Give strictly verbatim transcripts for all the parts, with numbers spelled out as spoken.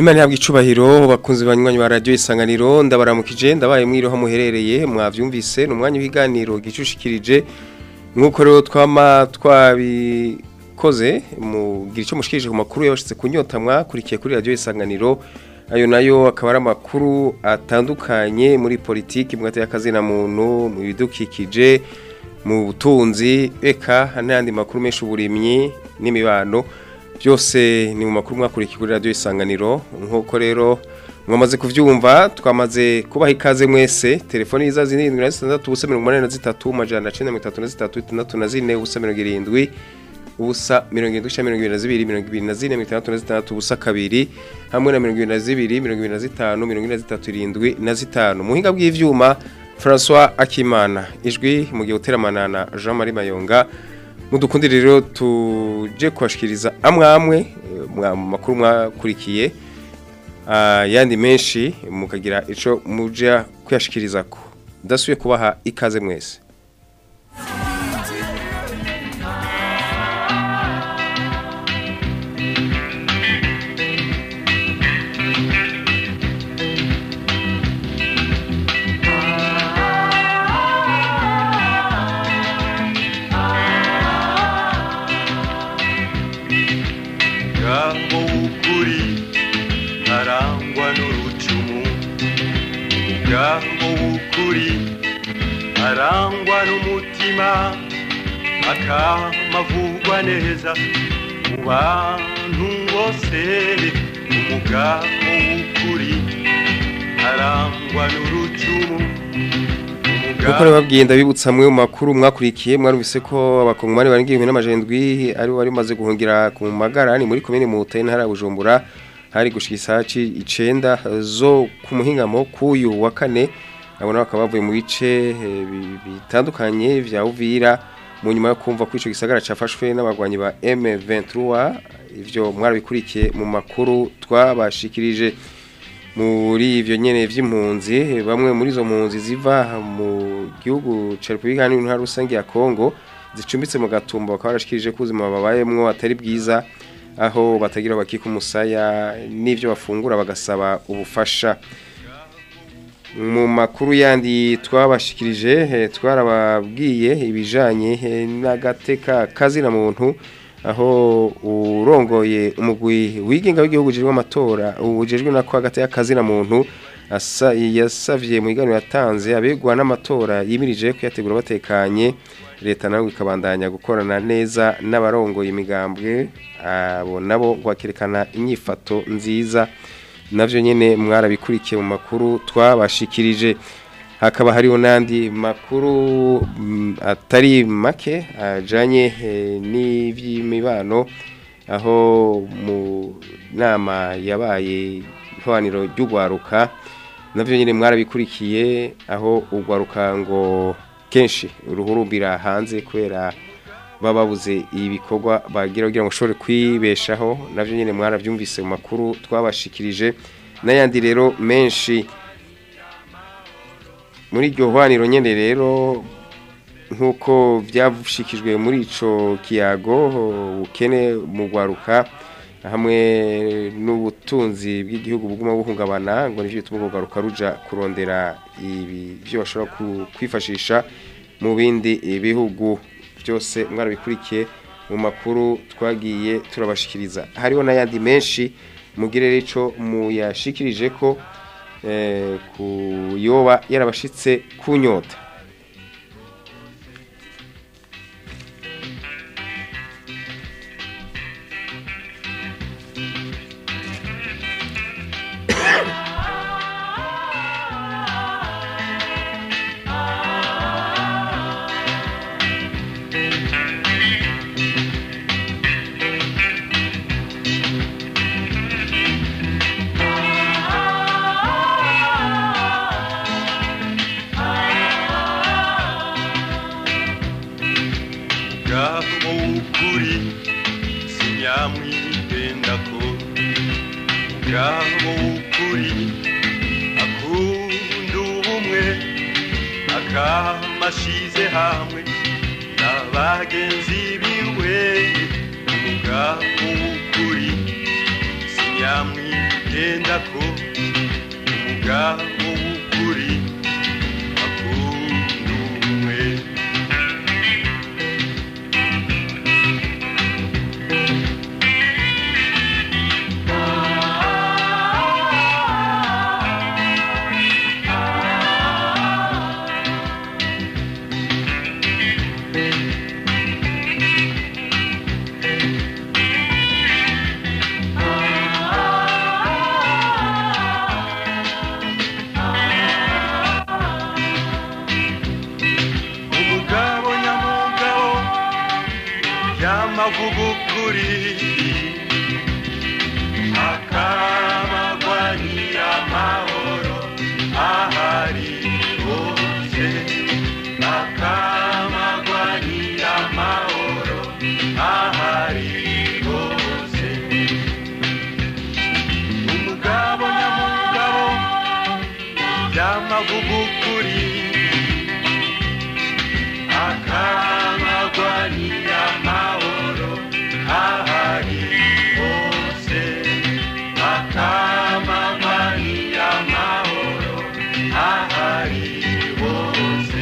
Imana ihabwa icubahiro bakunzi banywanyi ba radio Isanganiro ndabaramukije ndabaye mwiriho muherereye mwavyumvise n'umwanya w'iganiro gicushikirije nkuko rero twama twabikoze mu gira ico mushikirije ku makuru yashitse kunyota mwakurikiye kuri radio Isanganiro ayo nayo akaba ari amakuru atandukanye muri politiki mwate y'akazina muntu mu bidukikije mu butunzi eka n'andi makuru menshi uburimyi n'imibano byose ni mu makuru mwakurikiye kuri radio Isanganiro nkuko rero mwamaze kuvyumva twamaze kubaha ikaze mwese telefoni iza zirindwi na zitandatu ubusa mirongo umunani na zitatu amajana icenda na mirongo itatu na zitatu itandatu na zine ubusa mirongo irindwi ubusa mirongo irindwi mirongo ibiri na zibiri mirongo ibiri na zine mirongo itandatu na zitandatu ubusa kabiri hamwe na mirongo ibiri na zibiri mirongo ibiri na zitanu mirongo ine na zitatu irindwi na zitanu muhinga bw'ivyuma François Akimana ijwi mu gihe uteramana na Jean Marie Mayonga mudukundire rero tuje kwashikiriza amwe amwe makuru mwakurikiye yandi menshi mukagira ico muja kwashyikirizako ndasuye kubaha ikaze mwese arangwa n'umutima akamavugwa neza mu bantu bose umugabo w'ukuri arangwa n'urucumu Uko babwiye ndabibutsa mwe mu makuru mwakurikiye mwarumvise ko abakongomani baringiye n'amajendwi ari wari maze guhungira ku magarani muri komine mu Butayi ntara Bujumbura hari gushikisa icenda zo ku muhingamo kuyu wa kane abona bakaba bavuye mu bice bitandukanye vya Uvira mu nyuma yo kumva ko ico gisagara cafashwe n'abagwanyi ba M vingt trois ivyo mwarabikurikiye mu makuru twabashikirije muri ivyo nyene vy'impunzi bamwe muri zo mpunzi ziva mu gihugu ca Republika y'Intara rusange ya Kongo zicumbitse mu gatumba bakaba barashikirije ko ubuzima babayemwo atari bwiza aho batagira bakika umusaya n'ivyo bafungura bagasaba ubufasha mu makuru yandi twabashikirije twarababwiye ibijanye n'agateka kazina muntu aho urongoye umugwi wigenga w'igihugu jejwe amatora ubujejwe nako agateka kazina muntu asa yasavye mu iganiro yatanze abegwa n'amatora yimirije kuyategura batekanye leta nayo ikabandanya gukorana neza n'abarongoye imigambwe abo nabo gwakerekana inyifato nziza navyo nyene mwarabikurikiye mu makuru twabashikirije hakaba hariho nandi makuru mm, atari make ajanye eh, n'ivy'imibano aho mu nama yabaye ihwaniro ry'ugwaruka navyo nyene mwarabikurikiye aho ugwaruka ngo kenshi uruhurumbira hanze kwera bababuze ibikorwa bagira kugira ngo shore kwibeshaho navyo nyene mwaravyumvise mu makuru twabashikirije n'ayandi rero menshi muri iryo hwaniro nyene rero nkuko byavushikijwe muri ico kiyago ukene mu gwaruka hamwe n'ubutunzi bw'igihugu buguma buhungabana ngo nivyo bituma gwaruka ruja kurondera ibi byo bashobora kwifashisha mu bindi bihugu byose mwarabikurikiye mu makuru twagiye turabashikiriza hariho n'ayandi menshi mugire rico muyashikirije ko eh, kuyoba yarabashitse kunyota amashize hamwe n'abagenzi biwe umugabo w'ukuri sinyamwigenda neza ko umugabo w'ukuri akundumwe amavuga ukuri akamagwanira amahoro ahari hose akamagwanira amahoro ahari hose umugabo nyamugabo byamavuga ukuri akamagwanira amahoro ahari hose akamagwanira amahoro ahari hose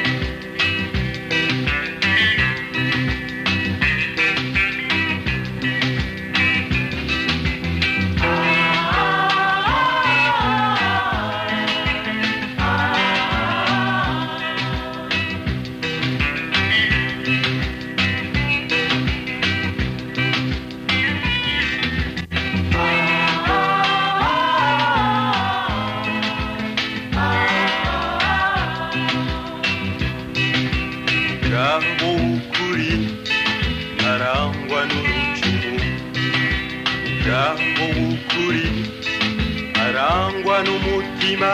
arangwa n'umutima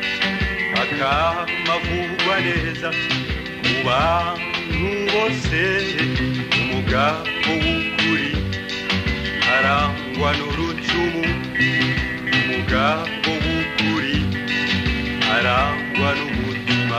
akamavugwa neza mu bantu bose umugabo w'ukuri arangwa n'urucumu umugabo w'ukuri arangwa n'umutima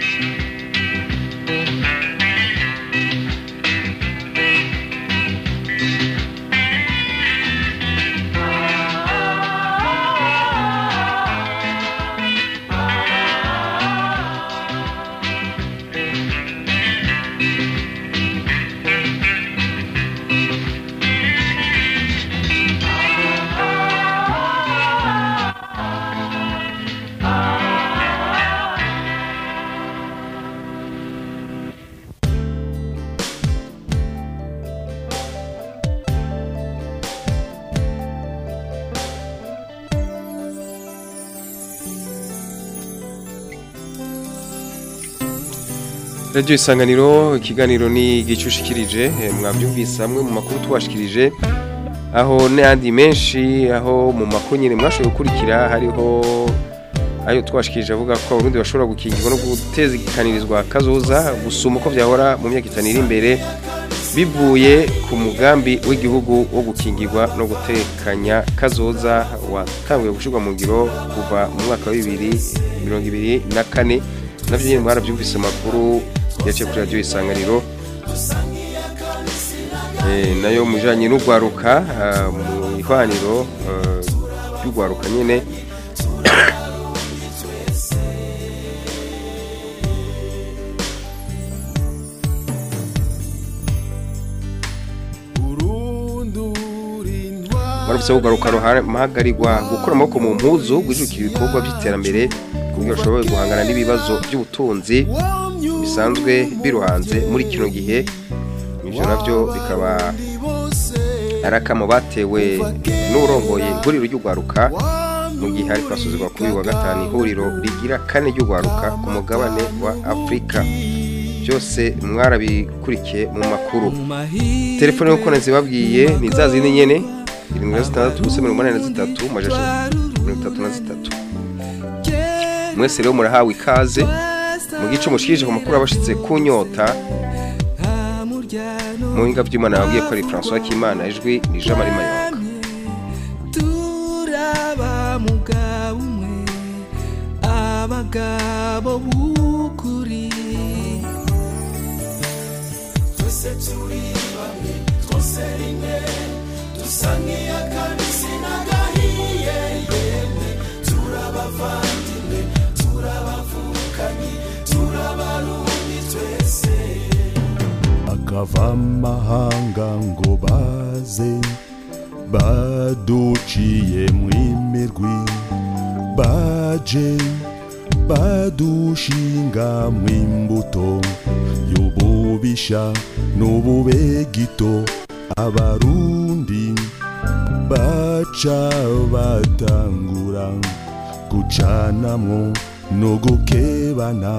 Radio Isanganiro ikiganiro ni gicushikirije mwabyumvise amwe mu makuru twashikirije aho n'andi menshi aho mu makonyene mwashoboye gukurikira hariho ayo twashikirije avuga ko abarundi bashobora gukingirwa no gutezekanirizwa kazoza gusuma uko vyahora mu myaka itanu iri imbere bivuye ku mugambi w'igihugu wo gukingirwa no gutekanya kazoza watanguye gushirwa mu ngiro kuva mu mwaka wa bibiri na mirongo ibiri na kane navyo nyene mwaravyumvise makuru yaciye kuri Radio Isanganiro eh nayo mujanye n'ugwaruka mu ihwaniro y'ugwaruka nyene barufise ugwaruka ruhagarirwa gukora amaboko mu mpuzu gujukira ibikorwa by'iterambere kugira ushobore guhangana n'ibibazo by'ubutunzi bisanzwe biruhanze muri kino gihe ivyo navyo bikaba arakamo batewe n'urongoye ihuriro ry'ugwaruka mu gihe hari kwasuzirwa kuri wa gatanu ihuriro rigira kane ry'ugwaruka ku mugabane wa Afrika byose mwarabikurikiye mu makuru telefone yo kona zibabwiye ni zazindi nyene irindwi na zitandatu ubusa mirongo umunani na zitatu amajana mirongo itatu na zitatu mwese rero murahawe ikaze mu gice mushikije ku makuru abashitse kunyota mu hinga by'Imana yabwiye ko ari François Kimana ijwi ni Jean Marie Mayonga turaba mugabo umwe abagabo bukuri twese turi bamwe twose rimwe dusangiye akabisi n'agahiye turabavandimwe turabavukanye turabarundi twese akava amahanga ngo baze baduciye mwimirwi baje badushinga mwimbuto y'ububisha n'ububegito abarundi baca batangura gucanamwo no gukebana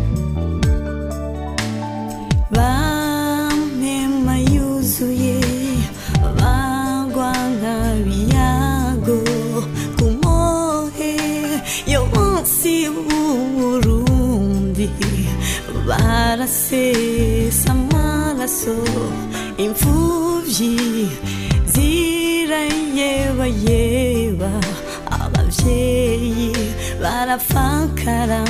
bampema yuzuye bagwa nk'abiyago ku mohe yo munsi w'Uburundi barasesa amaraso imfuvyi zirayebayeba abavyeyi barafakara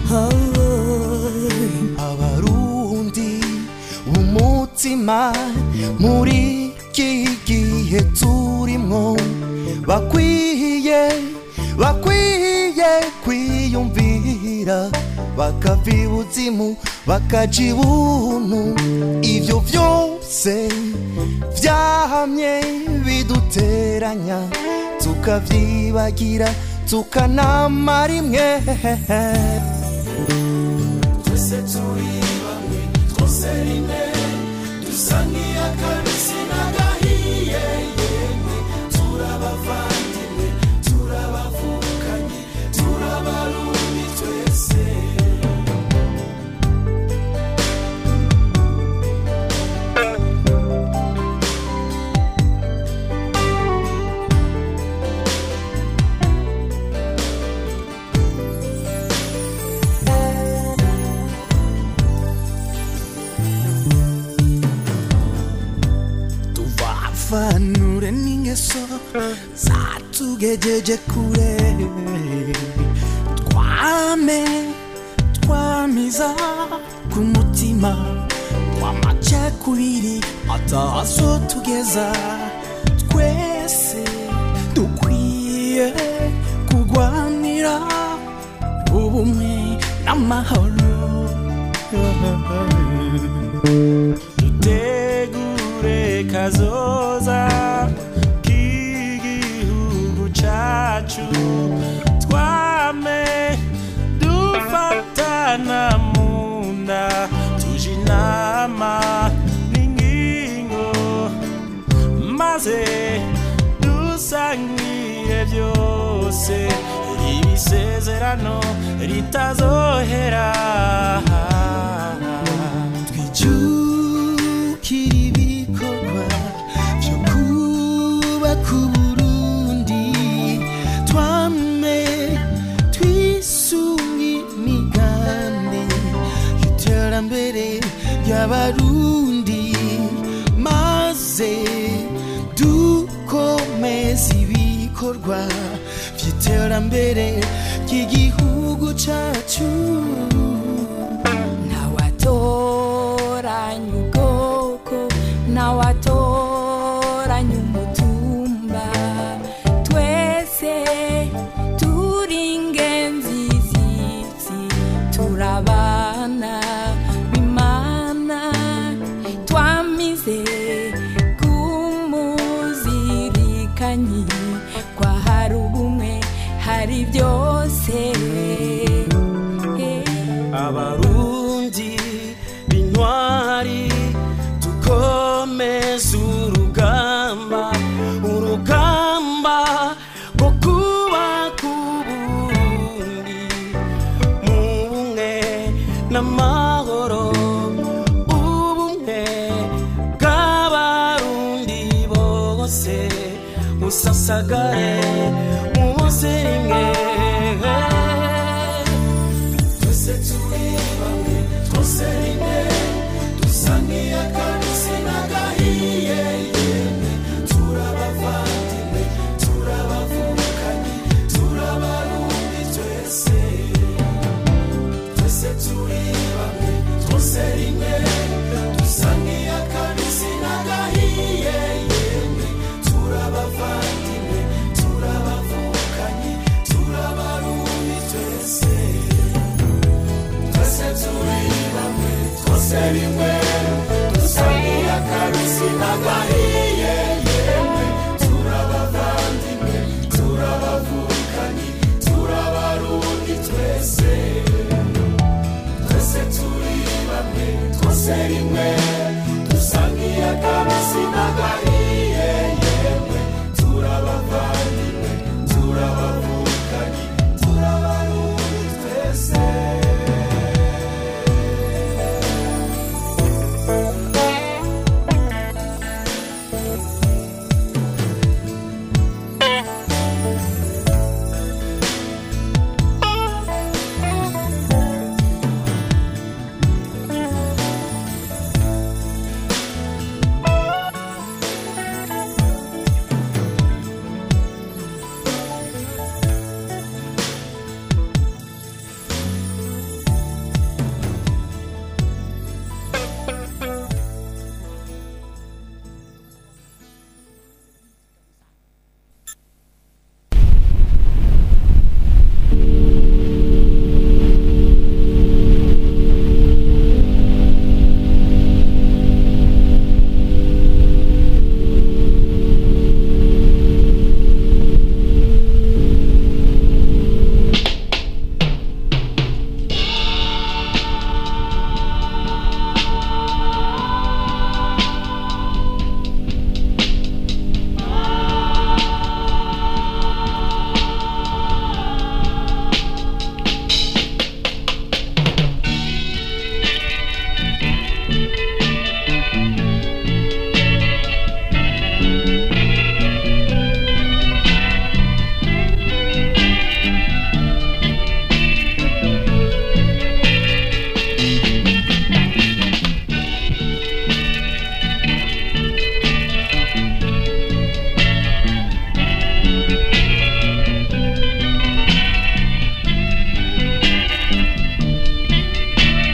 abarundi umutima muri iki gihe turimwo bakwiye bakwiye kwiyumvira bakava ibuzimu bakaja ibuntu ivyo vyose vyahamye biduteranya tukavyibagira tukanamara imwe twese turi bamwe twose rimwe dusa nk'iy'akabisi n'agahiye yemwe turabavandimwe turabavukanye turabarundi twese vanure n'ingeso zatugejeje kure twame twamiza ku mutima w'amacakubiri atazo tugeza twese dukwiye kugwanira ubumwe n'amahoro dutegure kazoza k'igihugu cacu twame dufatana munda tuje inama n'ingingo maze dusangire byose ibisezerano ritazohera twijukira ibikorwa byo kubaka Uburundi twame twisunga imigambi y'iterambere ry'abarundi maze dukomeza ibikorwa by'iterambere ry'igihugu cacu nawatoranya ubwoko nawatoranya umutumba twese turi ingenzi z'isi turabana b'Imana twamize kumuzirikanyi kwa hari ubumwe hari byose abarundi b'intwari dukomeza urugamba urugamba rwo kubaka Uburundi mu bumwe n'amahoro ubumwe bw'abarundi bose busasagare mu bose rimwe twese turi bamwe twose rimwe dusa nk'iy'akabisi n'agahiye yemwe turabavandimwe turabavukanye turabarundi twese twese turi bamwe twose rimwe dusa nk'iy'akabisi n'agahiye yemwe turabavandimwe turabavukanye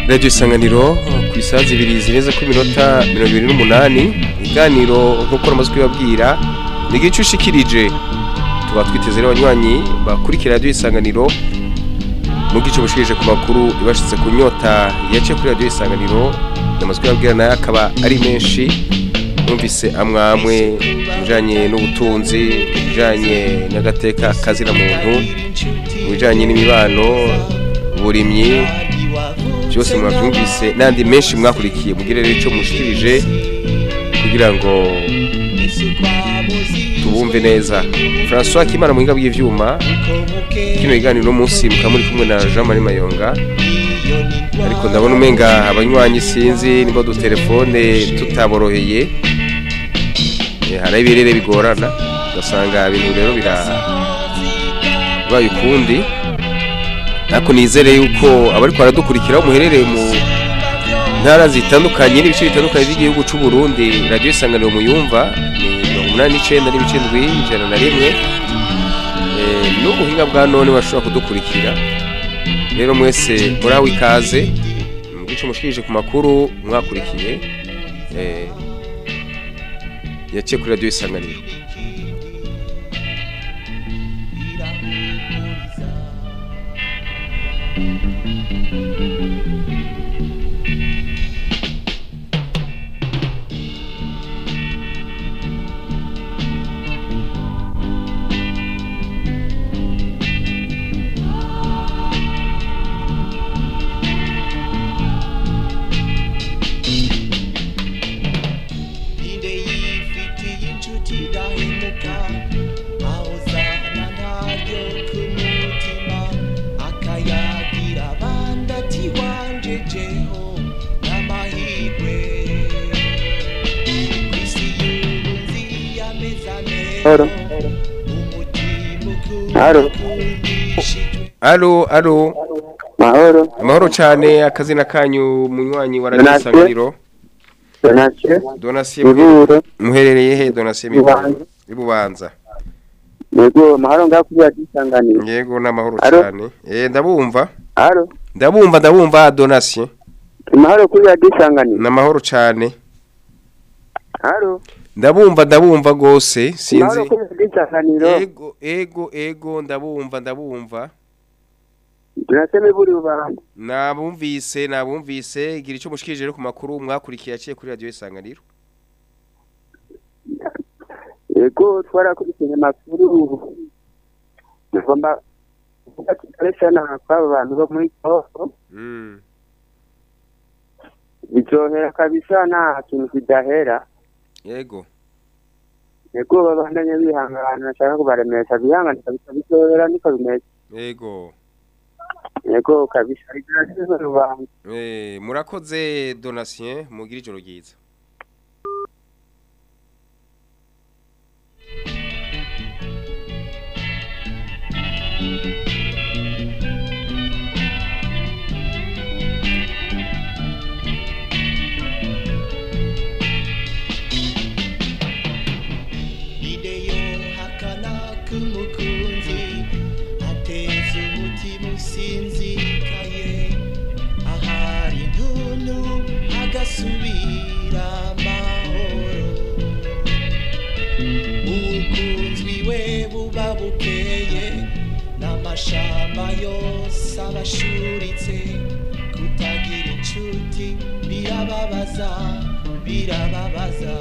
Radio Isanganiro ku isaha zibiri zireze ku minota mirongo ibiri n'umunani iganiro nk'uko namaze kubabwira ni igice ushikirije tuba twiteze rero abanywanyi bakurikira Radio Isanganiro mu gice mushikirije ku makuru ibashitse ku nyota yaciye kuri Radio Isanganiro namaze kubabwira nayo akaba ari menshi numvise amwamwe mujanye n'ubutunzi mujanye n'agateka kazira muntu mujanye n'imibano uburimyi cyose mwavyumvise nandi menshi mwakurikiye mugire rero ico mushikirije kugira ngo tubumve neza. François Kimana muhinga bw'ivyuma kino iganiro no munsi mukamuri kumwe na Jean Marie Mayonga ariko ndabona umenga abanywanyi sinzi nimba du telefone tutaboroheye hari ibirere bigorana ugasanga ibintu rero bira bayikundi Nako nizere yuko abari kwa radukurikira umuherereye mu ntara zitandukanye n'ibice bitandukanye by'igihugu cy'u Burundi Radio Isanganiro muyumva ni mirongo umunani n'icenda n'ibice ndwi ijana na rimwe eh n'ubuhinga bwa none bashobora kudukurikira rero mwese murawe ikaze mu gice mushikije ku makuru mwakurikiye eh yaciye kuri Radio Isanganiro. Haro. Haro, haro. Mahoro. Mahoro cyane akazina kanyu munywanyi wa Radio Isanganiro. Donatien. Donatien. Muherereye he Donatien Mibubanza? Ibubanza. Yego mahoro ngakuye Radio Isanganiro. Yego na mahoro cyane. Eh ndabumva. Haro. Ndabumva ndabumva Donatien. Mahoro kuri Radio Isanganiro. Na mahoro cyane. Haro. Ndabumva ndabumva gose sinzi. Ego ego ego ndabumva ndabumva. Tunaseme buri ubanda. Nabumvise nabumvise igira ico mushikije rero ku makuru mwakurikiye yaciye kuri Radio Isanganiro. Ego twarakurikiye makuru. Ngomba kubatsana kwa abantu bo muri Kongo. Mm. Bicohera kabisa na kintu kidahera. Yego. Yego babandanye bihangana nashaka kubaremesha bihangana kabisa bicohera niko bimeze. Yego. Yego kabisa igrasize rubanga. Eh murakoze Donatien mugira ijoro ryiza. Umukunzi ateza umutima usinzikaye ahari intuntu agasubira amahoro ubukunzwi we buba bukeye n'amashamba yose abashuritse kutagira inshuti birababaza birababaza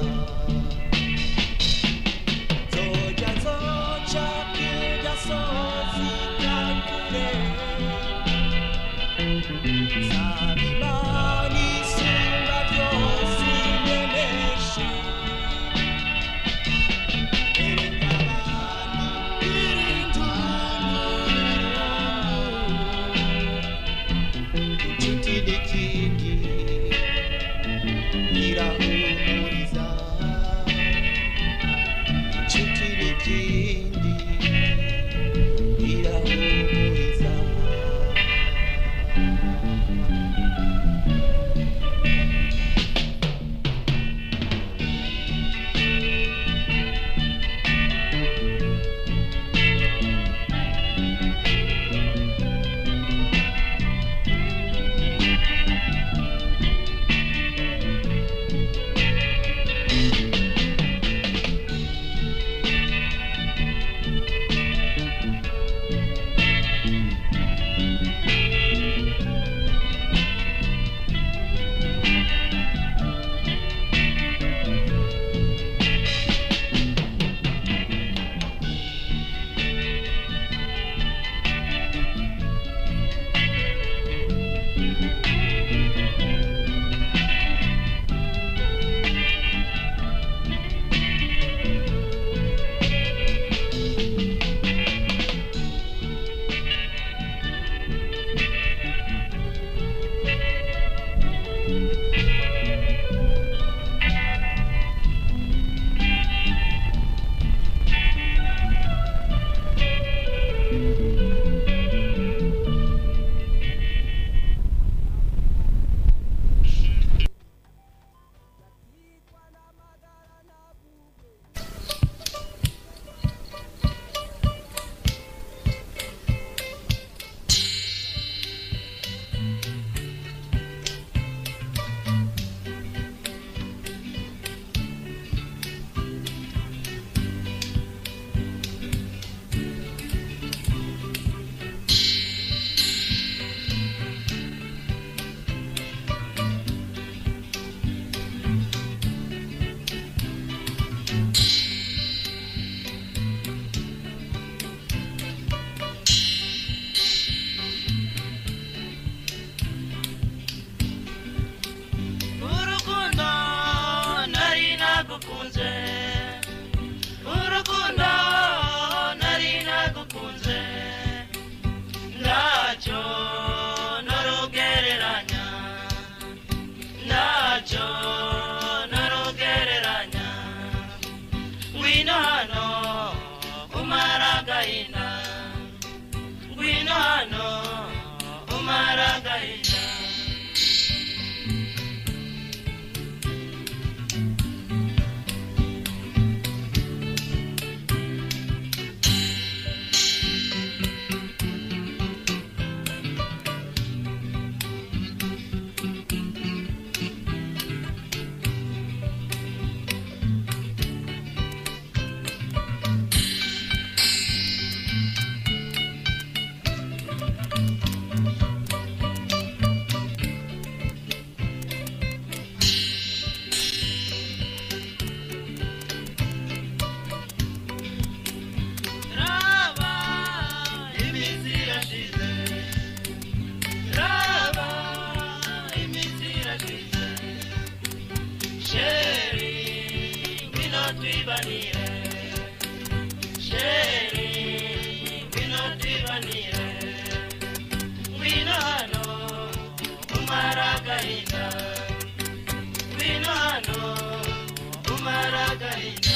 twibanire sheri ngwino twibanire ngwino hano umara agahinda ngwino hano umara agahinda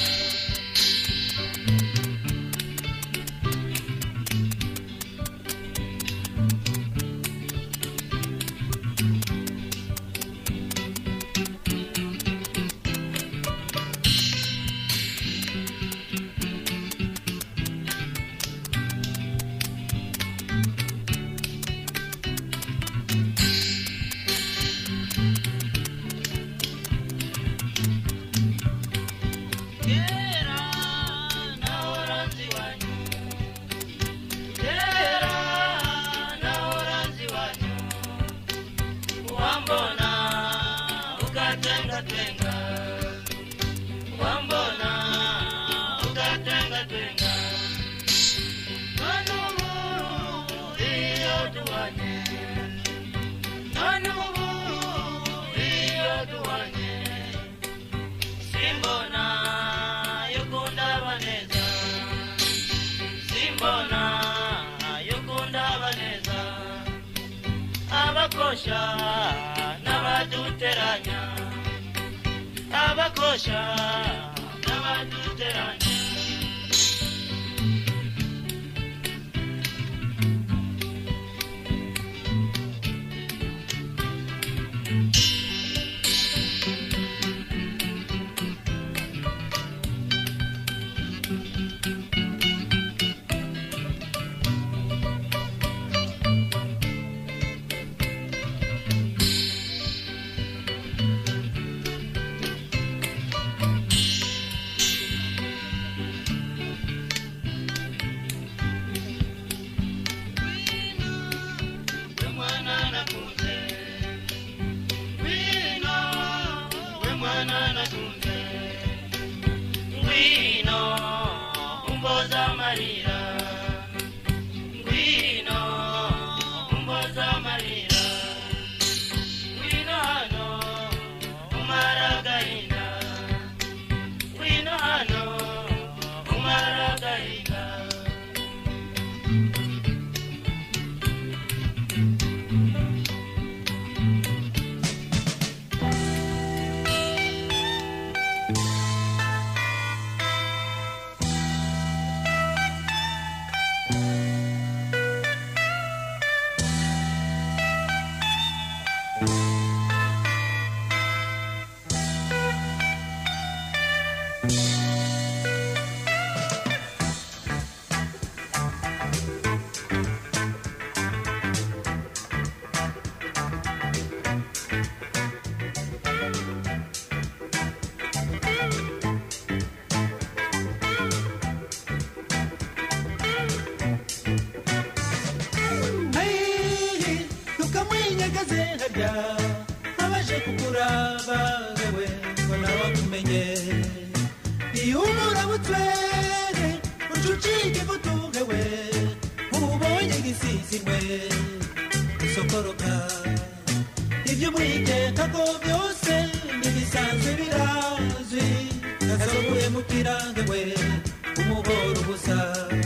abakosha n'abaduteranya abakosha n'abaduteranya abaje kukuraba wewe ngo nawe kumenye iyumura butwere ucucike gutungewe ubonye gisizimwe sokoroka ibyo mwiteka ko byose nibisanzwe birazwi kazobuye mukirangewe umugoro gusa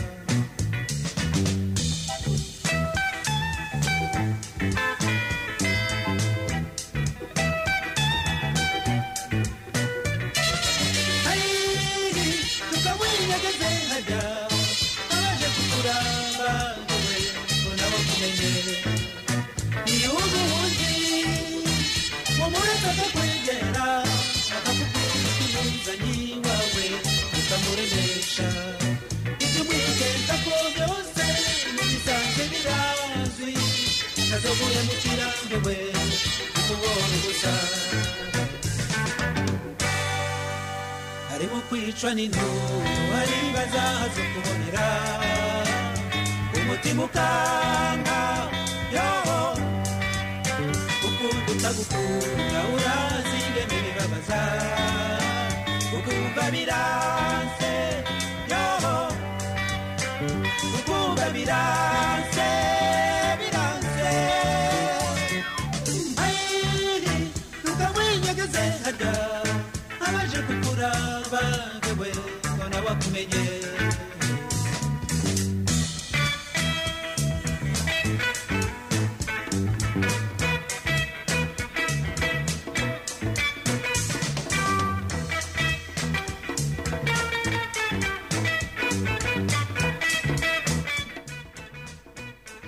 kazobuye mukirangewe umuboro gusa harimo kwicwa n'intutu hari bazahazo kubonera umutima ukanga yoho ukunda utagukunda urazi ingene bibabaza ukumva biranse yoho ukumva biranse biranse ayi tukamwinyegeze hada abaje kukuraba wewe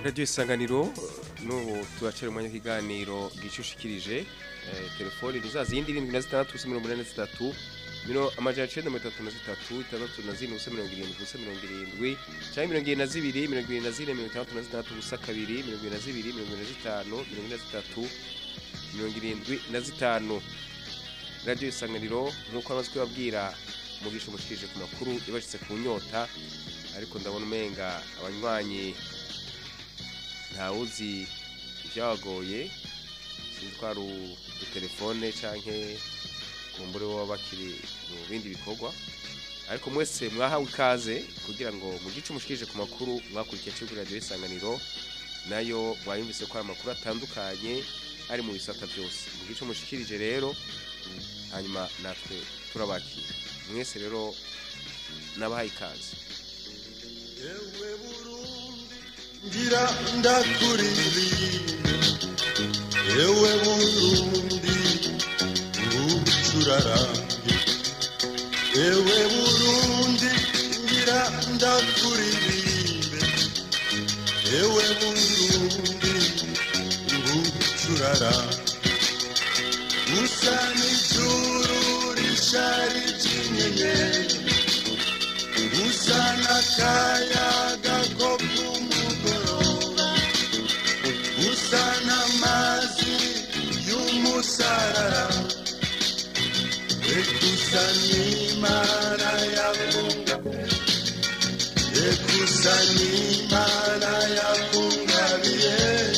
Radio Isanganiro n'ubu turacera umwanya w'ikiganiro gicushikirije eh, telefoni rizazindi irindwi na zitandatu ubusa mirongo inani na zitatu mino amajana icenda mirongo itatu na zitatu itandatu na zine ubusa mirongo irindwi ubusa mirongo irindwi canke mirongo irindwi na zibiri mirongo irindwi na zine mirongo itandatu na zitandatu ubusa kabiri mirongo irindwi na zibiri mirongo irindwi na zitanu mirongo ine na zitatu mirongo irindwi na zitanu. Radio Isanganiro nk'uko amaze kubabwira mugisha mushikirije ku makuru ibashitse ku nyota, ariko ndabona umenga abanywanyi ntawuzi ibyagoye sinzwara utelefone canke kumbure wo bakiri mu bindi bikorwa, ariko mwese mwahawe ikaze kugira ngo mu gice mushikirije ku makuru mwakurikiye cyo kuri Radio Isanganiro, nayo mwayumvise ko amakuru atandukanye ari mu bisata byose mu gice mushikirije rero, hanyuma natwe turabakira mwese rero nabahaye ikaze. Ewe Burundi ngira ndakuririmba, ewe Burundi ngucurarange, ewe Burundi ngira ndakuririmbe, ewe Burundi ngucurarange, usa n'ijuru rishari ry'inyenyeri, usa n'akayaga ko kumugoroba, usa n'amazi y'umusarara, ekusa n'Imana yakungabiye, ekusa n'Imana yakungabiye.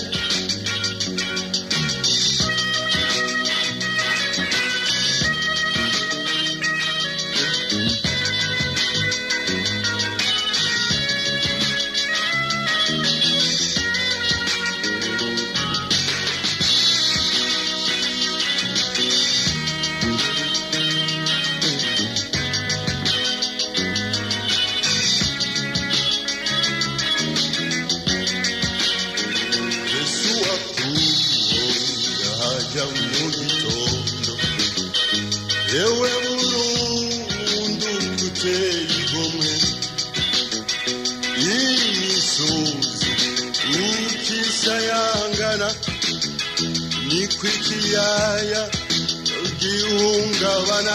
Ewe Burundi uteye igomwe, imisozi ukisayangana, niko ikiyaya gihungabana.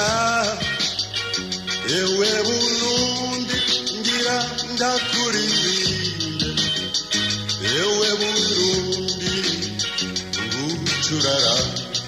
Ewe Burundi ngira ndakuririmbe, ewe Burundi ngucurara,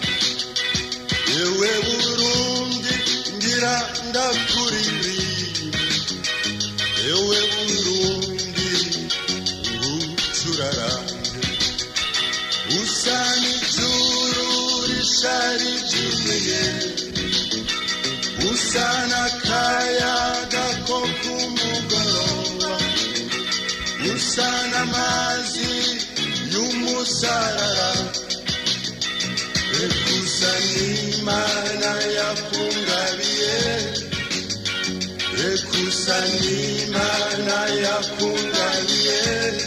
ewe Burundi ngira ndakuririmbe, ewe Burundi ngucurarange, usa n'ijuru rishari ry'inyenyeri, usa n'akayaga ko kumugoroba, usa n'amazi y'umusarara, ekusa n'Imana yakungabiye, ekusa n'Imana yakungabiye.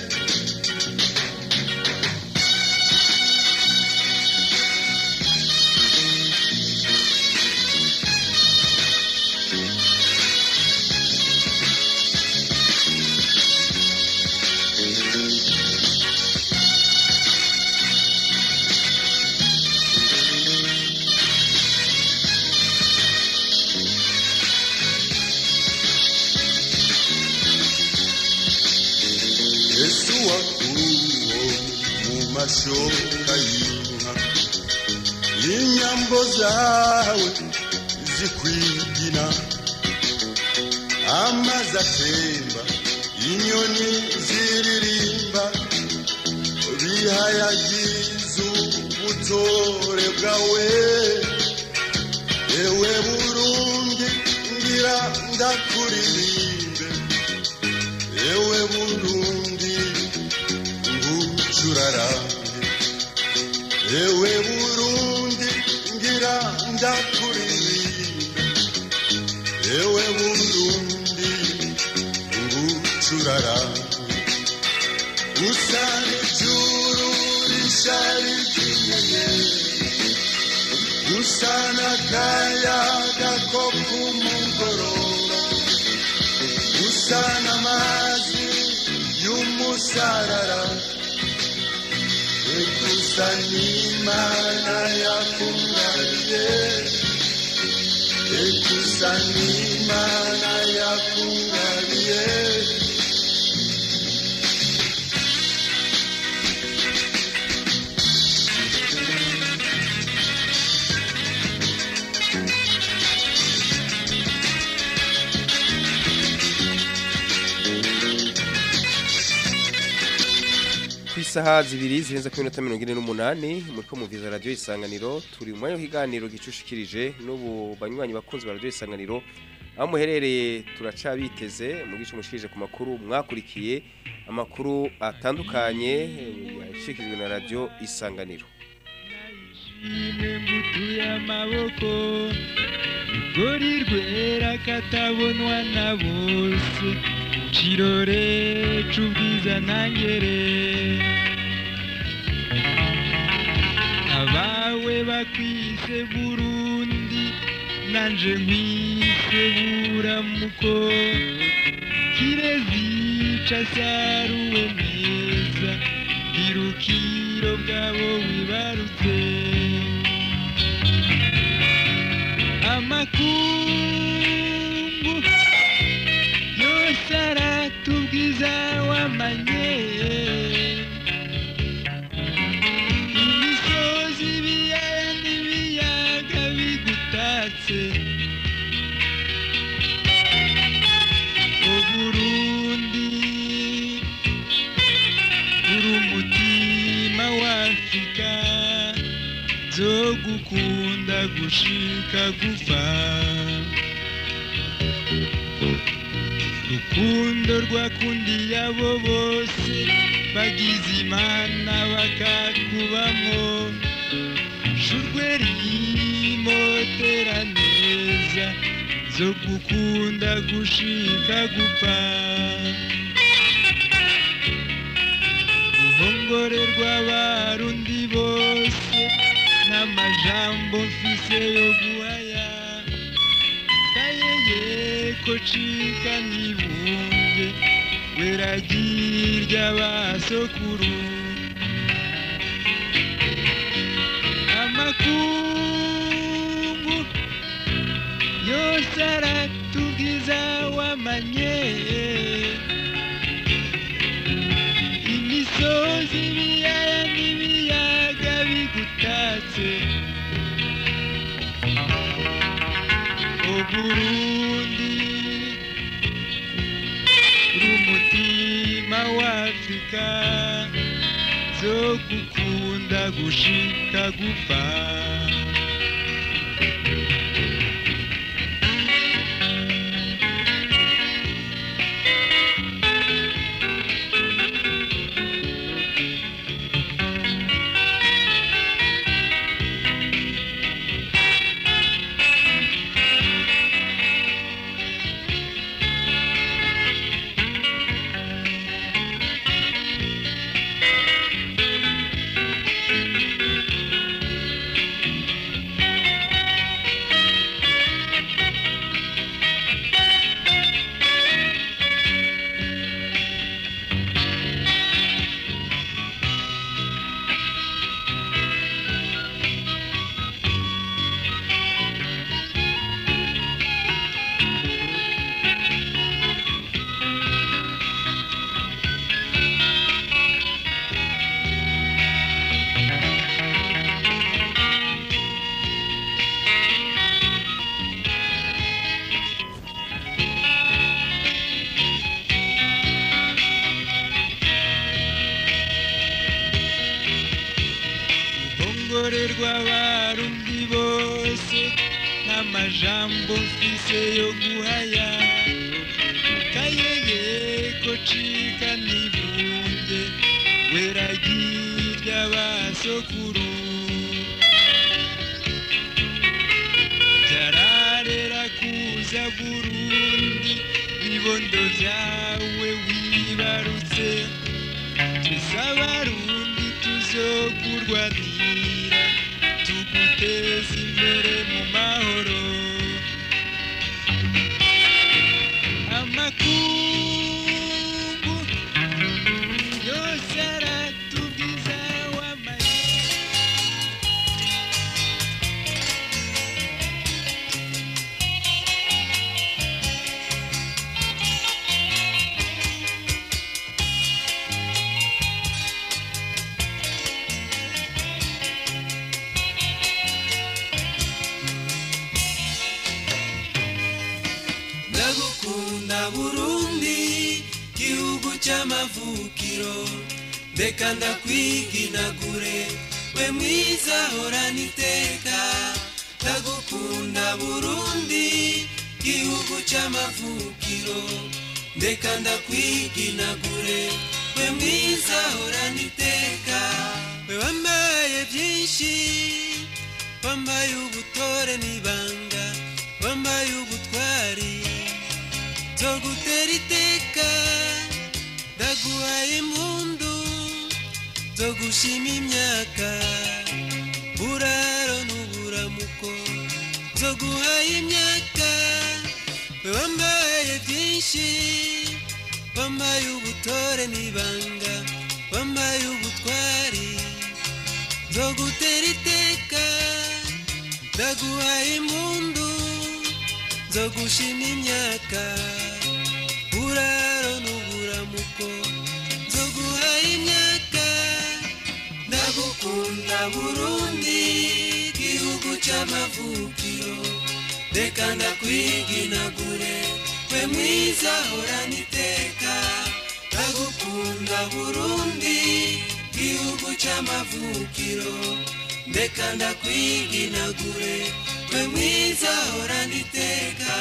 Yesu wakuruwo mu mashoka y'inka, inyambo zawe zikwigina, amazi atemba, inyoni ziririmba, bihayagiza ubutore bwawe. Ewe Burundi ngira ndakuririmbe, ewe Burundi ngucurarange, ewe Burundi ngira ndakuririmbe, ewe Burundi ngucurarange, usa n'ijuru rishari ry'inyenyeri, usa n'akayaga ko kumugoroba, usa n'amazi y'umusarara, gusa n'Imana yakungariye gusa n'Imana yakungariye Isaha zibiri zirenze ku minota mirongo ine n'umunani muriko muviza radio Isanganiro turi mu higaniro gicushikirije n'ubu banywanyi bakunzi ba radio Isanganiro aho muherereye turacabiteze mu gice mushikirije ku makuru mwakurikiye amakuru atandukanye yashikirijwe na radio Isanganiro. Imwe mbutuye amaboko gori rwera katabonwa na bose Chirore chubwiza nangere abawe bakwise Burundi nanje nkwise buramuko kirezi casaruwe neza irukiro bwabo wibarutse amakungu saratubwiza wamanye imisozi ibiyaya n'ibiyaga bigutatse Uburundi uri umutima w'Afrika zo gukunda gushika gupfa Rukundo rwakundiye abo bose bagize Imana bakakubamo Shurwe rimotera neza zo gukunda gushika gupfa Ruhongore rw'abarundi bose n'amajambo mfise yo guhaya ko chika nibunge weragirya basokuru amakungu yose aratugiza wamanye imisozi ibiyaya n'ibiyaga bigutatse Uburundi rumutima w'Afrika zo gukunda gushika gupfa rw'abarundi bose n'amajambo mfise yo guhaya kayeye ko cika nibunge weragirya basokuru jararera kuza Burundi bibondo vyawe wibarutse tuzabarundi tuzokurwanira tuguteza imbere mu mahoro amakungu yose aratugiza wamaye Burundi gihugu cy'amavukiro ndeka ndakwiginagure we mwiza horana iteka ndagukunda Burundi gihugu cy'amavukiro ndeka ndakwiginagure we mwiza horana iteka we wambaye byinshi wambaye ubutore n'ibanga wambaye ubutwari zo gutera iteka ndaguhaye impundu zo gushima imyaka buraro n'uburamuko zo guhaye imyaka we wambaye byinshi wambaye ubutore n'ibanga wambaye ubutwari zo gutera iteka ndaguhaye impundu zo gushima imyaka buraro n'uburamuko zo guhaye imyaka ndagukunda Burundi gihugu cy'amavukiro ndeka ndakwiginagure we mwiza horana iteka ndagukunda Burundi gihugu cy'amavukiro ndeka ndakwiginagure we mwiza horana iteka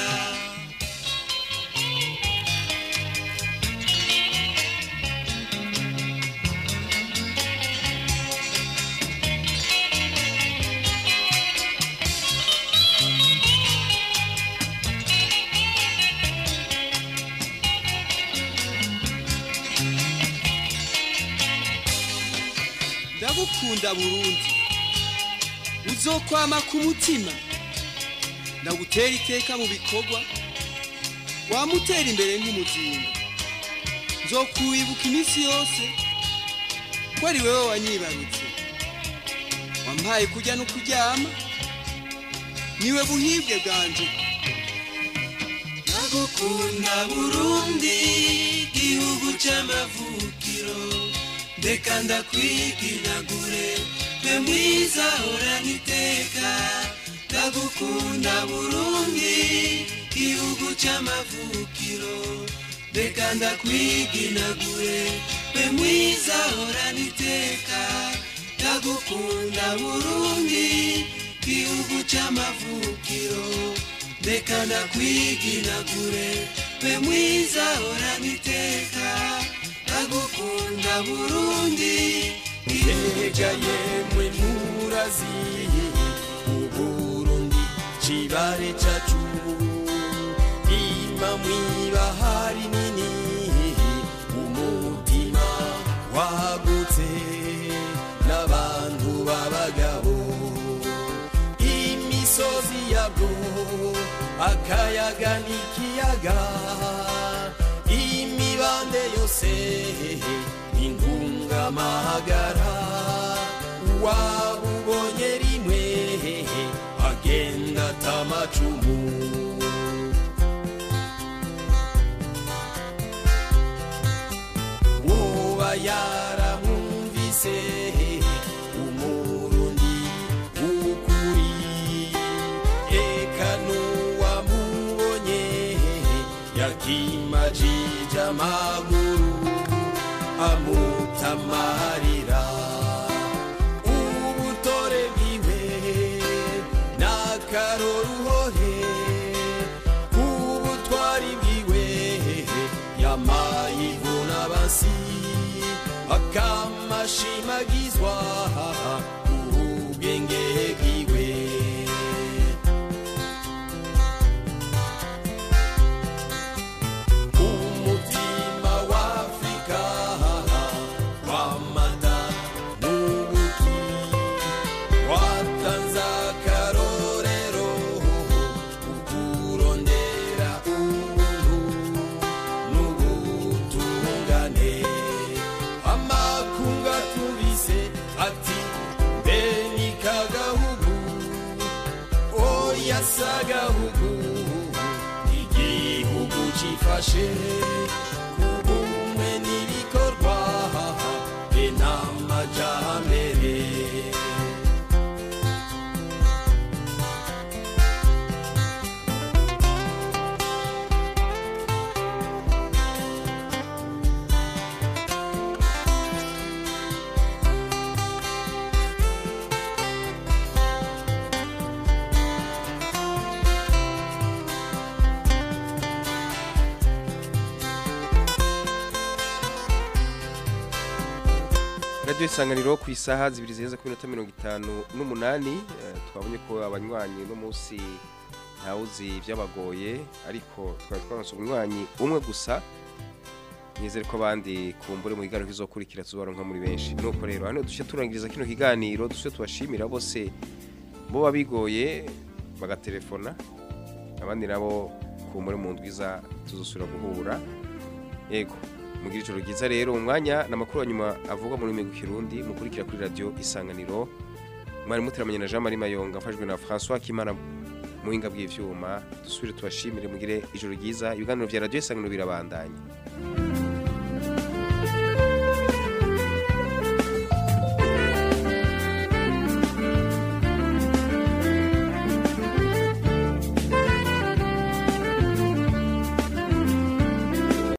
ndagukunda Burundi uzokwama ku mutima ndagutera iteka mu bikorwa wamutera imbere nk'umuzinga nzokwibuka iminsi yose ko ari wewe wanyibarutse wampaye kujya no kuryama niwe buhibwe bwanje ndagukunda Burundi gihugu cy'amavukiro ndeka ndakwiginagure we mwiza horana iteka ndagukunda Burundi gihugu cy'amavukiro ndeka ndakwiginagure we mwiza horana iteka ndagukunda Burundi gihugu cy'amavukiro ndeka ndakwiginagure we mwiza horana iteka ndagukunda Burundi Ega yemwe murazi Uburundi chibare chacu Ima mwibahari nini Umutima wagutse N'abantu b'abagabo Imisozi yabwo Akayaga n'ikiyaga Imibande yose Intunga mahagara Wabubonye rimwe Agenda tamacumu Woba yaramwumvise Umurundi ukuri Eka nuwamubonye Yakimajija amaguru amutamarira ubutore bwiwe n'akaroruhore ubutwari bwiwe yamayivuna basi akamashimagizwa ubwenge bwiwe umutima wa Afrika Sagahugu igihugu cifashe kubumwe n'ibikorwa benamajambere Radio Isanganiro ku isaha zibiri zirenze ku minota mirongo itanu n'umunani twabonye ko abanywanyi no munsi ntawuzi byabagoye ariko twari twanse umunywanyi umwe gusa nizere ko abandi kumbure mu kiganiro kizokurikira tuzobaronka muri benshi nuko rero hano dushe turangiriza kino kiganiro dushe tubashimira bose bo babigoye bagatelefona abandi nabo kumbure mu ndwiza tuzosubira guhura yego mugira ijoro ryiza rero umwanya namakuru nyuma avuga mu rurimi rw'ikirundi mukurikira kuri radio Isanganiro mwari muteramanye na Jean Marie Mayonga afashwe na François Kimana muhinga bw'ivyuma dusubire tubashimire mugire ijoro ryiza ibiganiro vya radio Isanganiro birabandanya.